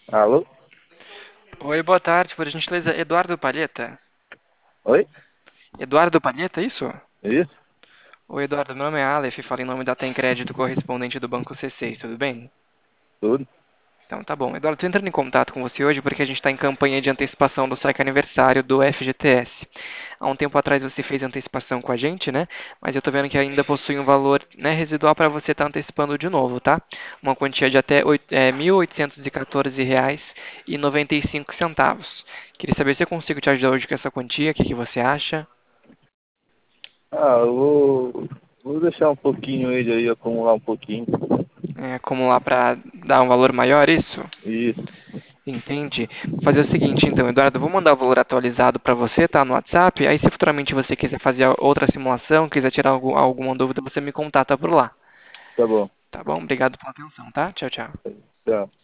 Alô? Oi, boa tarde, por gentileza, Eduardo Palheta. Oi? Eduardo Palheta, isso? Isso? Oi, Eduardo, meu nome é Aleph, falo em nome da Tem Crédito correspondente do Banco C6, tudo bem? Tudo? Então tá bom. Eduardo, estou entrando em contato com você hoje porque a gente está em campanha de antecipação do saque aniversário do FGTS. Há um tempo atrás você fez antecipação com a gente, né? Mas eu tô vendo que ainda possui um valor, né, residual para você estar antecipando de novo, tá? Uma quantia de até R$ 1.814,95. Queria saber se eu consigo te ajudar hoje com essa quantia, o que que você acha? Eu vou deixar um pouquinho ele aí, acumular um pouquinho. Acumular para dar um valor maior, isso? Isso, Entende? Vou fazer o seguinte, então, Eduardo, eu vou mandar o valor atualizado para você, tá, no WhatsApp. Aí, se futuramente você quiser fazer outra simulação, quiser tirar alguma dúvida, você me contata por lá. tá bom. Tá bom? Obrigado pela atenção, tá? Tchau, tchau. Tchau.